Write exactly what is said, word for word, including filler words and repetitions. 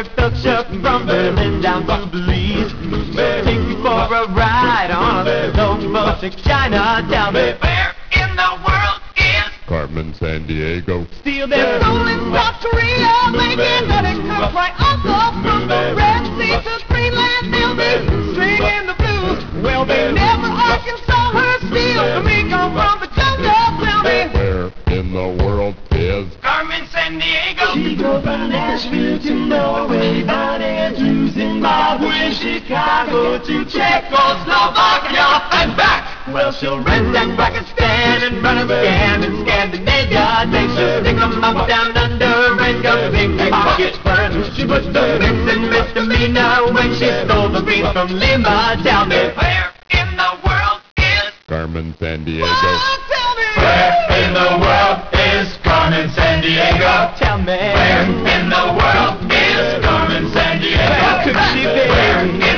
her culture from Berlin down to Belize. Take you for a ride on a slow boat to China. Tell me, where in the world is Carmen Sandiego? Still they're rolling South Korea, making honey cook right also from the Red Sea to Greenland. They'll be singing the blues. Well, they never Arkansas her steel. Me come from the jungle. Tell me, Where in the world is Carmen Sandiego? She goes from Nashville to Norway, Bonnet to Zimbabwe, Chicago to Czechoslovakia and back. Well, she'll ransack Pakistan and run a scan in Scandinavia. Then she'll stick 'em up down under and go big pockets first. She put the bits in misdemeanor when she stole the beans from Lima. Tell me, where in the world is Carmen Sandiego? Oh, tell me, Where in the world is Carmen Sandiego? tell me, Where in the world is Carmen Sandiego? where could she be? Where